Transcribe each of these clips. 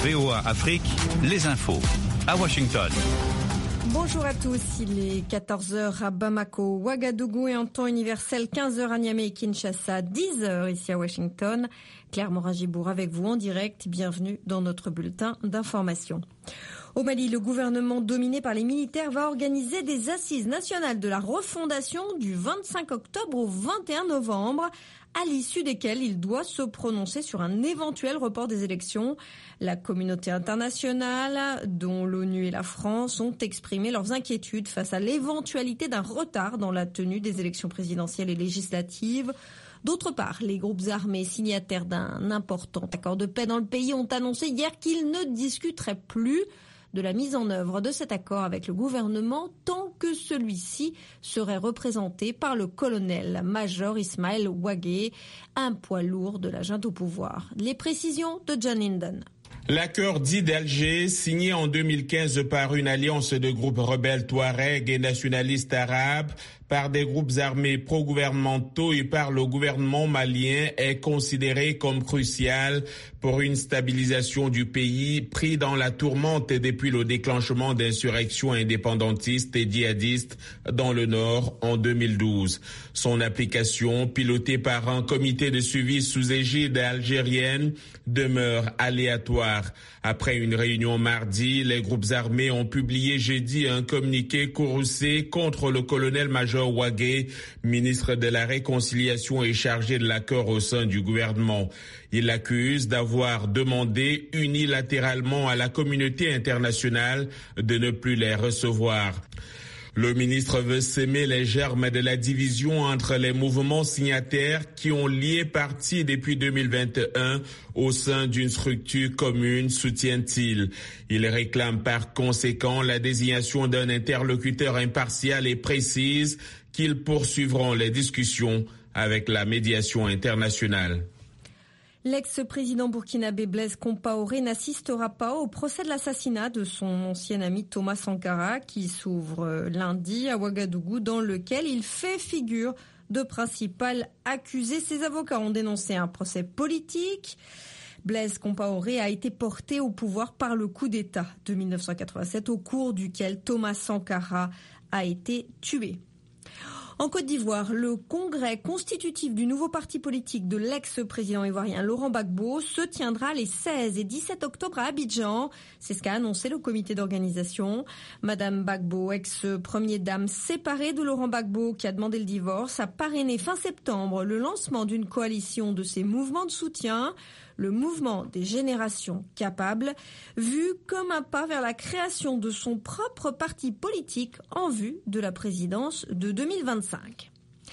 VOA Afrique, les infos. À Washington. Bonjour à tous, il est 14h à Bamako, Ouagadougou et en temps universel 15h à Niamey et Kinshasa, 10h ici à Washington. Claire Morin-Gibour avec vous en direct, bienvenue dans notre bulletin d'information. Au Mali, le gouvernement dominé par les militaires va organiser des assises nationales de la refondation du 25 octobre au 21 novembre, à l'issue desquelles il doit se prononcer sur un éventuel report des élections. La communauté internationale, dont l'ONU et la France, ont exprimé leurs inquiétudes face à l'éventualité d'un retard dans la tenue des élections présidentielles et législatives. D'autre part, les groupes armés signataires d'un important accord de paix dans le pays ont annoncé hier qu'ils ne discuteraient plus de la mise en œuvre de cet accord avec le gouvernement tant que celui-ci serait représenté par le colonel-major Ismaël Ouagué, un poids lourd de la junte au pouvoir. Les précisions de John Linden. L'accord dit d'Alger, signé en 2015 par une alliance de groupes rebelles touaregs et nationalistes arabes, par des groupes armés pro-gouvernementaux et par le gouvernement malien, est considéré comme crucial pour une stabilisation du pays pris dans la tourmente depuis le déclenchement d'insurrections indépendantistes et djihadistes dans le Nord en 2012. Son application, pilotée par un comité de suivi sous égide algérienne, demeure aléatoire. Après une réunion mardi, les groupes armés ont publié jeudi un communiqué courroucé contre le colonel-major Ouagué, ministre de la Réconciliation et chargé de l'accord au sein du gouvernement. Il l'accuse d'avoir demandé unilatéralement à la communauté internationale de ne plus les recevoir. Le ministre veut s'aimer les germes de la division entre les mouvements signataires qui ont lié parti depuis 2021 au sein d'une structure commune, soutient-il. Il réclame par conséquent la désignation d'un interlocuteur impartial et précise qu'ils poursuivront les discussions avec la médiation internationale. L'ex-président burkinabé Blaise Compaoré n'assistera pas au procès de l'assassinat de son ancien ami Thomas Sankara qui s'ouvre lundi à Ouagadougou, dans lequel il fait figure de principal accusé. Ses avocats ont dénoncé un procès politique. Blaise Compaoré a été porté au pouvoir par le coup d'État de 1987 au cours duquel Thomas Sankara a été tué. En Côte d'Ivoire, le congrès constitutif du nouveau parti politique de l'ex-président ivoirien Laurent Gbagbo se tiendra les 16 et 17 octobre à Abidjan. C'est ce qu'a annoncé le comité d'organisation. Madame Gbagbo, ex-première dame séparée de Laurent Gbagbo qui a demandé le divorce, a parrainé fin septembre le lancement d'une coalition de ses mouvements de soutien, le mouvement des générations capables, vu comme un pas vers la création de son propre parti politique en vue de la présidence de 2025.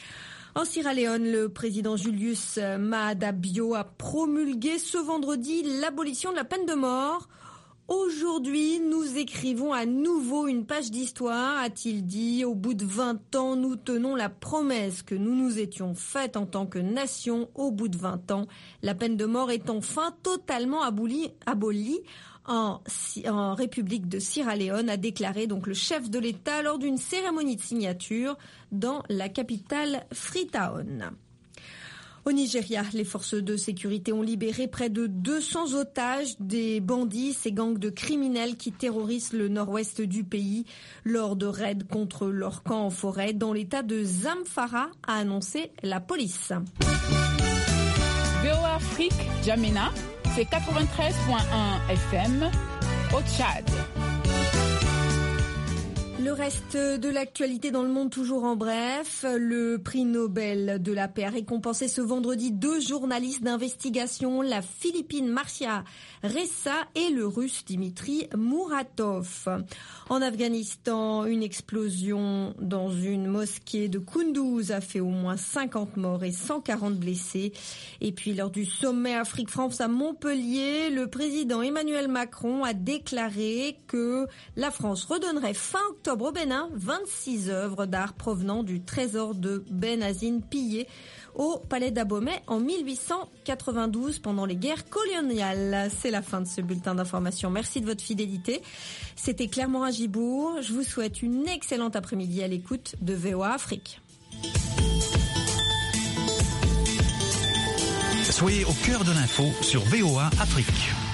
En Sierra Leone, le président Julius Maada Bio a promulgué ce vendredi l'abolition de la peine de mort. Aujourd'hui, nous écrivons à nouveau une page d'histoire, a-t-il dit. Au bout de 20 ans, nous tenons la promesse que nous nous étions faite en tant que nation. Au bout de 20 ans, la peine de mort est enfin totalement abolie en République de Sierra Leone, a déclaré donc le chef de l'État lors d'une cérémonie de signature dans la capitale Freetown. Au Nigeria, les forces de sécurité ont libéré près de 200 otages des bandits, ces gangs de criminels qui terrorisent le nord-ouest du pays lors de raids contre leurs camps en forêt dans l'état de Zamfara, a annoncé la police. VOA Afrique, Djamena, c'est 93.1 FM au Tchad. Le reste de l'actualité dans le monde, toujours en bref. Le prix Nobel de la paix a récompensé ce vendredi 2 journalistes d'investigation, la Philippine Marcia Ressa et le Russe Dimitri Muratov. En Afghanistan, une explosion dans une mosquée de Kunduz a fait au moins 50 morts et 140 blessés. Et puis lors du sommet Afrique-France à Montpellier, le président Emmanuel Macron a déclaré que la France redonnerait fin octobre au Bénin 26 œuvres d'art provenant du trésor de Benazine pillé au palais d'Abomey en 1892 pendant les guerres coloniales. C'est la fin de ce bulletin d'information. Merci de votre fidélité. C'était Claire Morin-Gibour. Je vous souhaite une excellente après-midi à l'écoute de VOA Afrique. Soyez au cœur de l'info sur VOA Afrique.